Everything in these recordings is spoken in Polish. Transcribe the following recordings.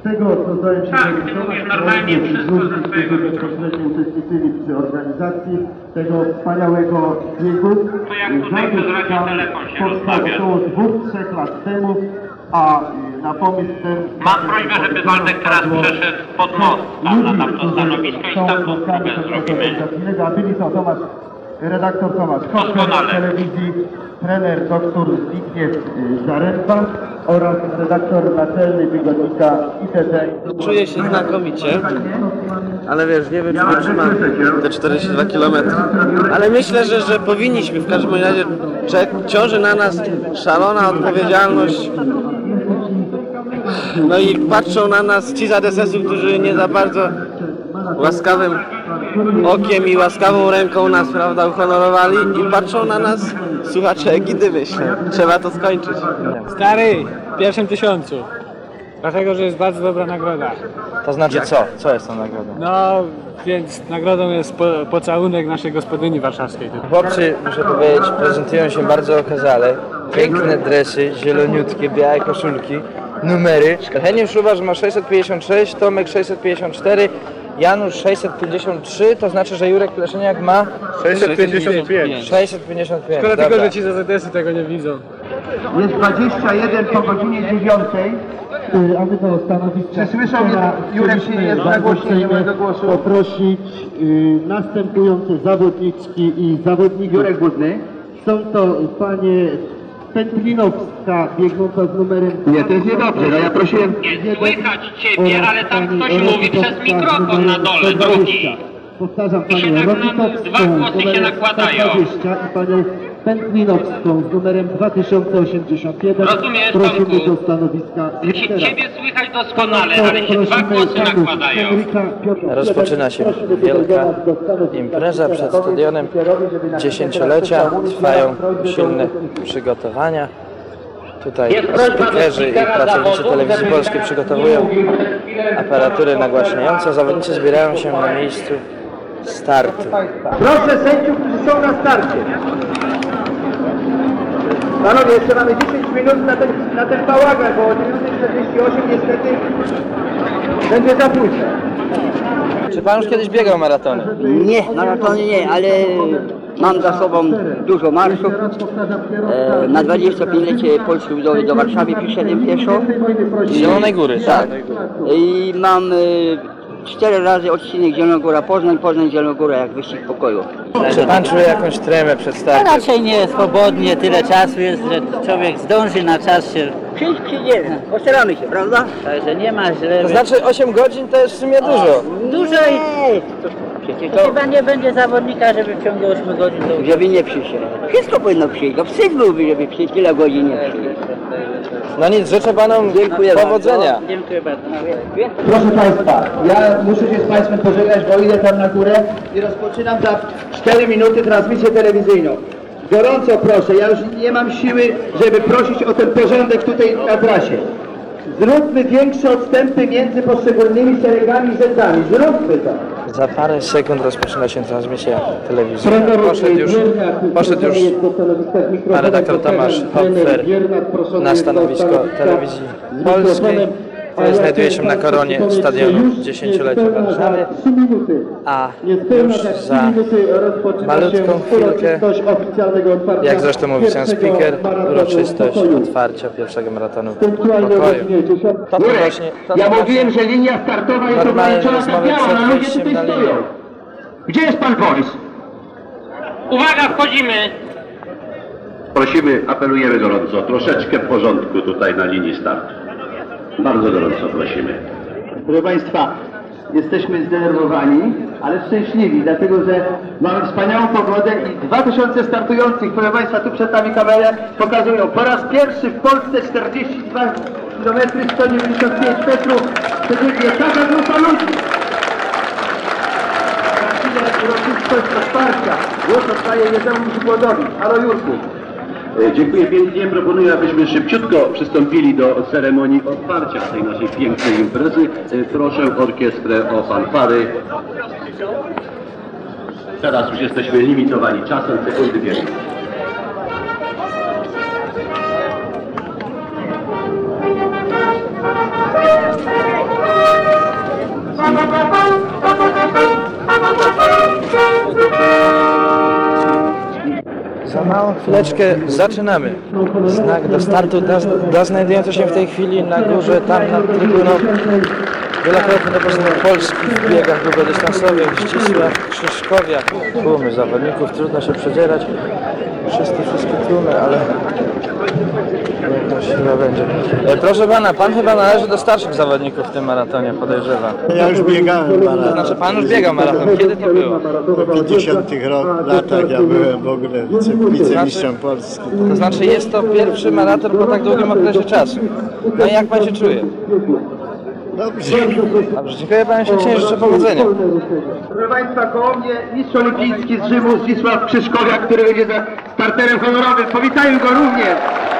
tego, co zdałem się mówisz normalnie wszystko ze swojego bezpośrednio uczestniczyli przy organizacji tego wspaniałego biegu. To jak tutaj przez radiotelefon się rozmawia. Około 2-3 lat temu, a na pomysł ten... Mam prośbę, żeby Waldek teraz przeszedł pod most, tam na tamto stanowisko i stamtąd próbę zrobimy. A byli to redaktor Tomasz Kocher, telewizji, trener dr Zbigniew Zaręba oraz redaktor naczelny tygodnika ITT. Czuję się znakomicie, ale wiesz, nie wiem czy wytrzymam te 42 km. Ale myślę, że powinniśmy, w każdym razie ciąży na nas szalona odpowiedzialność. No i patrzą na nas ci z ADSS-u, którzy nie za bardzo łaskawym okiem i łaskawą ręką nas, prawda, uhonorowali i patrzą na nas słuchacze Egidy, myślę. Trzeba to skończyć. Stary, w pierwszym 1000. Dlatego, że jest bardzo dobra nagroda. To znaczy co? Co jest tą nagrodą? No, więc nagrodą jest pocałunek naszej gospodyni warszawskiej. Chłopcy, muszę powiedzieć, prezentują się bardzo okazale. Piękne dresy, zieloniutkie, białe koszulki, numery. Henio Szubarz ma 656, Tomek 654, Janusz 653, to znaczy, że Jurek Pleszyniak ma 655. 655. Szkoda Dobra. tylko, że ci z AZS-u tego nie widzą. Jest 21 po godzinie 9. A my to stanowisko... Czy słyszą mnie? Jurek się jest nagłośnienie mojego głosu. Poprosić następujące zawodniczki i zawodników. Jurek Budny. Są to panie Pętlinowska biegnąca z numerem... Nie, to jest niedobrze, no ja prosiłem... Nie słychać ciebie, ale tam ktoś mówi przez mikrofon na dole, drugi. Powtarzam, I się panią tak Rokitowską dwa głosy z się numerem nakładają. 120 i panią Pętlinowską z numerem 2081. Rozumiesz, Prosimy Tomku? do stanowiska liftera. Ciebie słychać doskonale, ale się dwa głosy nakładają. Rozpoczyna się wielka impreza przed stadionem dziesięciolecia. Trwają silne przygotowania. Tutaj speakerzy i pracownicy telewizji polskiej przygotowują aparatury nagłaśniające. Zawodnicy zbierają się na miejscu startu. Proszę sędziów, którzy są na starcie. Panowie, jeszcze mamy 10 minut na ten bałagan, bo o 9:48 niestety będzie za późno. Czy pan już kiedyś biegał maratony? Nie, maratony nie, ale mam za sobą dużo marszów. Na 25-lecie Polskiej Budowy do Warszawy przyszedłem pieszo. Z Zielonej Góry, tak? I mam 4 razy odcinek Zielona Góra Poznań, Poznań Zielona Góra jak wyścig pokoju. Czy pan czuje jakąś tremę przed A startem? raczej nie, swobodnie, tyle czasu jest, że człowiek zdąży na czas się. Przyjdziemy, postaramy się, prawda? Także nie ma źle. To znaczy 8 godzin to jest w sumie dużo. Dużo i... Przecież to chyba nie będzie zawodnika, żeby w ciągu 8 godzin to... Żeby nie przyszedł. Wszystko powinno przyjść. No wstyd byłby, żeby przyjść tyle godzin nie przyjść. No nic, życzę panom powodzenia. Bardzo. Dziękuję bardzo. Proszę Państwa, ja muszę się z Państwem pożegnać, bo idę tam na górę i rozpoczynam za 4 minuty transmisję telewizyjną. Gorąco proszę, ja już nie mam siły, żeby prosić o ten porządek tutaj na trasie. Zróbmy większe odstępy między poszczególnymi szeregami i rzędami. Zróbmy to. Za parę sekund rozpoczyna się transmisja telewizyjna. Poszedł już pan redaktor Tomasz Hopfer na stanowisko telewizji polskiej, który znajduje się na koronie stadionu dziesięciolecia Warszawy, a już za malutką chwilkę, jak zresztą mówi sam speaker, uroczystość otwarcia pierwszego maratonu w pokoju. To właśnie, Ja mówiłem, że linia startowa jest normalne ograniczona rozmowy biała, przed a ludzie wyjściem tutaj na stoją. linię. Gdzie jest Pan Borys? Uwaga, wchodzimy! Prosimy, apelujemy gorąco, troszeczkę porządku tutaj na linii startu. Bardzo gorąco prosimy. Proszę Państwa, jesteśmy zdenerwowani, ale szczęśliwi, dlatego że mamy wspaniałą pogodę i 2000 startujących, proszę Państwa, tu przed nami kamerę pokazują. Po raz pierwszy w Polsce 42 km, 195 metrów, przebiegnie taka grupa ludzi. Za chwilę uroczystość otwarcia. Głos oddaję Jerzemu Przykładowi. Halo Jurku. Dziękuję pięknie. Proponuję, abyśmy szybciutko przystąpili do ceremonii otwarcia tej naszej pięknej imprezy. Proszę orkiestrę o fanfary. Teraz już jesteśmy limitowani czasem, sekundy biegną. małą chwileczkę zaczynamy. Znak do startu dla znajdujący się w tej chwili na górze, tam nad trybuną. Wielokrotny reprezentant Polski w biegach długodystansowych, ścisłych, Krzyżkowiach. Tłumy zawodników, trudno się przedzierać. Wszystkie tłumy, ale jakoś chyba będzie. Proszę pana, pan chyba należy do starszych zawodników w tym maratonie, podejrzewam. Ja już biegałem To maraton. znaczy pan już biegał maraton. Kiedy to było? W 50 latach ja byłem w ogóle wicemistrzem Polski. To znaczy jest to pierwszy maraton po tak długim okresie czasu. No i jak pan się czuje? Dobrze. Dobrze, dziękuję panu ślicznie, życzę powodzenia. Proszę Państwa, koło mnie mistrz olimpijski z Rzymu, Zdzisław Krzyżkowiak, który będzie za starterem honorowym. Powitajmy go również.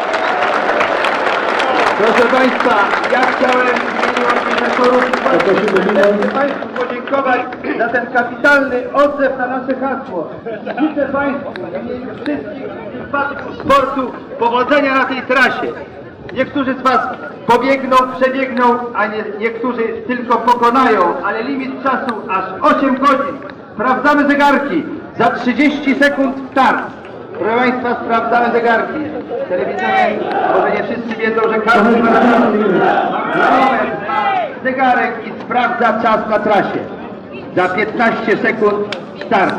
Proszę Państwa, ja chciałem w imieniu organizatorów Państwu podziękować za ten kapitalny odzew na nasze hasło. Życzę Państwu w imieniu wszystkich sympatyków sportu powodzenia na tej trasie. Niektórzy z Was pobiegną, przebiegną, a niektórzy tylko pokonają, ale limit czasu aż 8 godzin. Sprawdzamy zegarki. Za 30 sekund start. Proszę Państwa, sprawdzamy zegarki. Telewizorem, może nie wszyscy wiedzą, że każdy ma zegarek i sprawdza czas na trasie. Za 15 sekund start.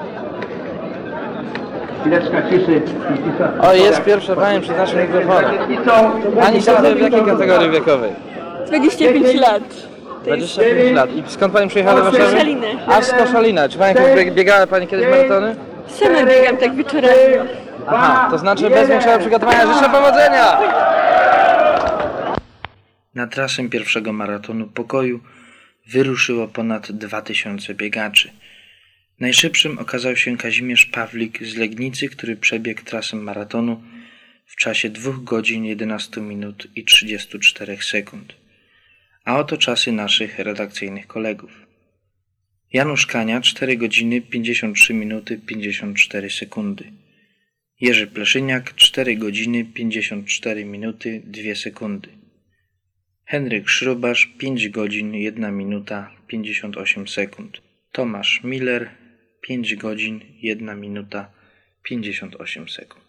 Chwileczka ciszy. O, jest pierwsze pani przed naszym mikrofonem. Pani startuje w jakiej kategorii wiekowej? 25 lat. 25 lat. I skąd pani przyjechała do Warszawy? Koszaliny. A z Koszalina. Czy pani biegała pani kiedyś maratony? Sama biegam tak wieczorami. Aha, to znaczy bez większego przygotowania życzę powodzenia! Na trasę pierwszego maratonu pokoju wyruszyło ponad 2000 biegaczy. Najszybszym okazał się Kazimierz Pawlik z Legnicy, który przebiegł trasę maratonu w czasie 2 godzin 11 minut i 34 sekund. A oto czasy naszych redakcyjnych kolegów. Janusz Kania 4 godziny 53 minuty 54 sekundy. Jerzy Pleszyniak 4 godziny 54 minuty 2 sekundy. Henryk Szrubasz 5 godzin 1 minuta 58 sekund. Tomasz Miller 5 godzin 1 minuta 58 sekund.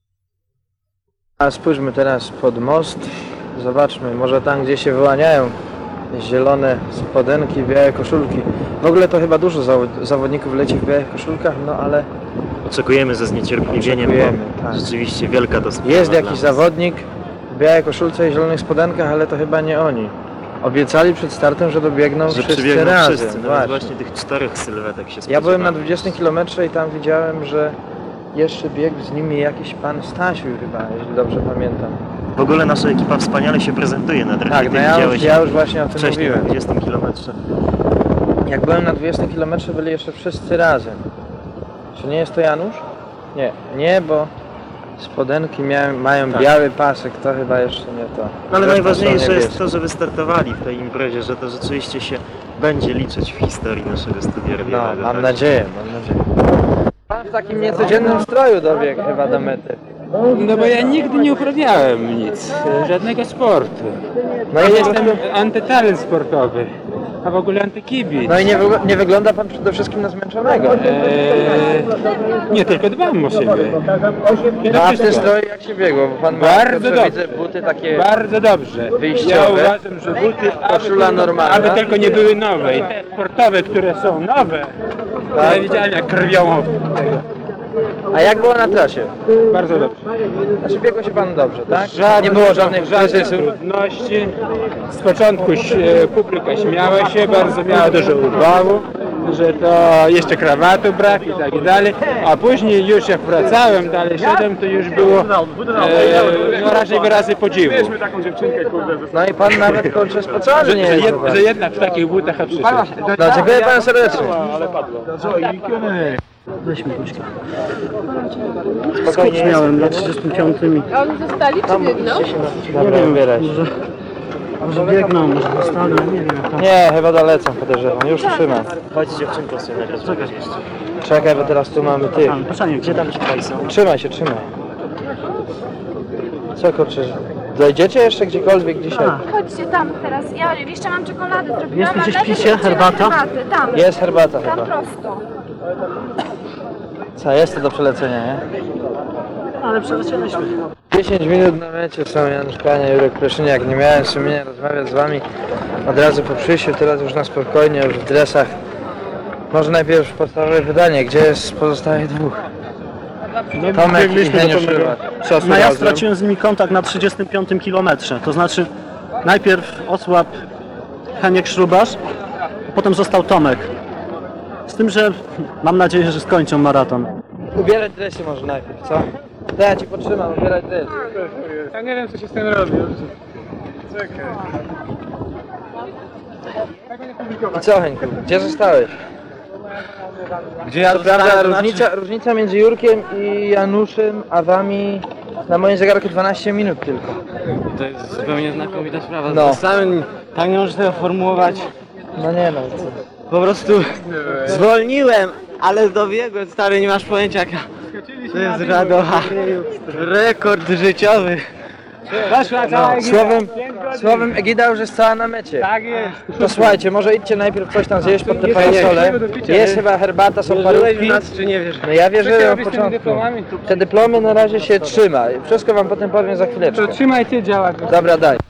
A spójrzmy teraz pod most. Zobaczmy, może tam gdzie się wyłaniają zielone spodenki, białe koszulki. W ogóle to chyba dużo zawodników leci w białych koszulkach, no ale oczekujemy ze zniecierpliwieniem, bo tak. rzeczywiście wielka to sprawa. Jest jakiś zawodnik w białej koszulce i zielonych spodenkach, ale to chyba nie oni. Obiecali przed startem, że dobiegną wszyscy razem. Wszyscy, nawet właśnie tych 4 sylwetek się spodziewamy. Ja byłem na 20 km i tam widziałem, że jeszcze biegł z nimi jakiś pan Stasiu chyba, jeśli dobrze pamiętam. W ogóle nasza ekipa wspaniale się prezentuje na trasie. Tak, no ja już właśnie o tym wcześniej mówiłem. na 20 kilometrze. Jak byłem na 20 km byli jeszcze wszyscy razem. Czy nie jest to Janusz? Nie, bo spodenki mają biały pasek, to chyba jeszcze nie to. No ale najważniejsze jest to, to, że wystartowali w tej imprezie, że to rzeczywiście się będzie liczyć w historii naszego studia rowiowego. No, mam nadzieję. Pan w takim niecodziennym stroju dobiegł chyba do mety. No bo ja nigdy nie uprawiałem nic, żadnego sportu. No Ja i jestem antytalent sportowy, a w ogóle antykibic. No i nie wygląda pan przede wszystkim na zmęczonego. Nie, tylko dbam o siebie. No a w tym stroju jak się biegło? Bo pan Bardzo ma, dobrze. widzę, buty takie Bardzo dobrze. wyjściowe. Ja uważam, że buty, Koszula normalna. aby tylko nie były nowe. I te sportowe, które są nowe, to ja widziałem jak krwią od tego. A jak było na trasie? Bardzo dobrze. Znaczy biegło się pan dobrze, tak? Nie było żadnych kryzysów. Trudności. Z początku publika śmiała się, bardzo miała dużo ubawu, że to jeszcze krawatu brak i tak dalej, a później już jak wracałem, dalej szedłem, to już było no raczej wyrazy podziwu. No i pan nawet kończy spocony nie jest. Że jednak w takich butach a przyszedł. No dziękuję panu serdecznie. Weź mi kuczka. Spokojnie Miałem na 35 i A oni zostali czy biegną? Dobra, ubieraj się. może biegną, może dostaną, nie wiem jak tam. Nie, chyba dolecą podejrzewam, już trzymam. Chodź dziewczynko sobie nagrać. Czekaj, bo teraz tu mamy ty. Paszanie, Gdzie tam ci tutaj są? Trzymaj się. Co kurczę, dojdziecie jeszcze gdziekolwiek dzisiaj? Chodźcie tam teraz. Ja jeszcze mam czekoladę zrobiłam. Jest tu a gdzieś najpierw picie, idziemy herbata? herbaty, tam. Jest herbata Tam chyba. prosto. Co, jest to do przelecenia, nie? ale przelecieliśmy. 10 minut na mecie są Janusz Kania, Jurek Kruszyniak. Nie miałem sumienia rozmawiać z wami od razu po przyjściu, teraz już na spokojnie, już w dresach. Może najpierw podstawowe pytanie, gdzie jest pozostałych dwóch? Tomek i Heniusz Rybak. No ja straciłem z nimi kontakt na 35 kilometrze, to znaczy najpierw osłabł Heniek Szrubasz, potem został Tomek. Z tym, że mam nadzieję, że skończą maraton. Ubierać dresy może najpierw, co? To ja ci potrzymam, ubierać dres. Ja nie wiem, co się z tym robi. I co, Henku, gdzie zostałeś? Gdzie ja Prawda, różnica między Jurkiem i Januszem, a wami na moim zegarku 12 minut tylko. To jest zupełnie znakomita sprawa. No. Sam tak nie możesz tego formułować. No nie no, co? Po prostu zwolniłem, ale dobiegłem, stary, nie masz pojęcia jaka to jest radocha. Rekord życiowy. Słowem Egida już jest cała na mecie. Tak jest. To słuchajcie, może idźcie najpierw coś tam zjeść pod te parasole. Jest chyba herbata, są parówki. Czy nie wiesz? No ja wierzę od początku. Te dyplomy na razie się trzyma. Wszystko wam potem powiem za chwileczkę. To trzymaj ty działa. Dobra, daj.